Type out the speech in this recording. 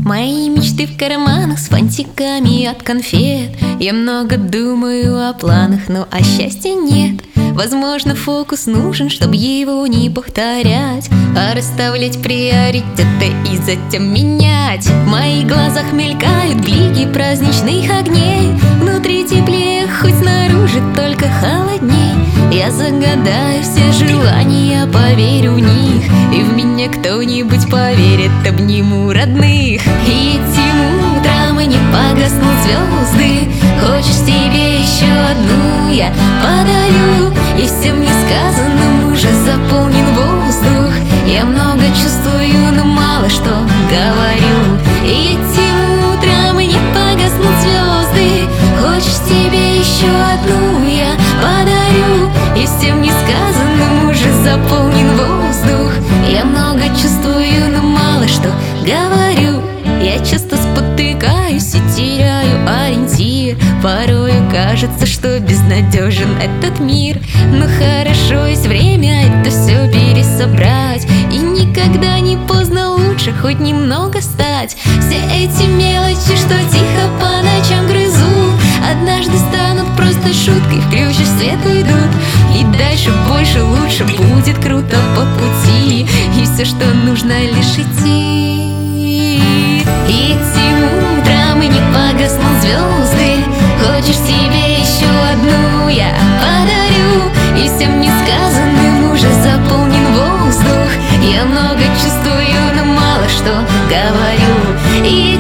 Мои мечты в карманах с фантиками от конфет. Я много думаю о планах, но о счастье нет. Возможно, фокус нужен, чтобы его не повторять, а расставлять приоритеты и затем менять. В моих глазах мелькают блики праздничных огней. Внутри теплее, хоть снаружи только холодней. Я загадаю все желания, поверю в них, и в меня кто-нибудь поверит, обниму родных. И этим утром и не погаснут звезды. Хочешь себе еще одну, я подарю. И всем несказанным уже заполнен воздух. Я много чувствую, но мало что говорю. И этим утром и не погаснут звезды. Хочешь себе еще одну, я подарю. И всем несказанным уже заполнен воздух. Я много чувствую, но мало что говорю. Я часто спотыкаюсь и теряю ориентир. Порою кажется, что безнадежен этот мир. Но хорошо, есть время это все пересобрать. И никогда не поздно, лучше хоть немного стать. Все эти мелочи, что тихо по ночам грызут, однажды станут просто шуткой, включишь свет, уйдут. И дальше больше, лучше, будет круто по пути. И все, что нужно, лишь идти. И этим утром и не погаснут звезды. Хочешь себе еще одну, я подарю. И всем несказанным уже заполнен воздух. Я много чувствую, но мало что говорю. И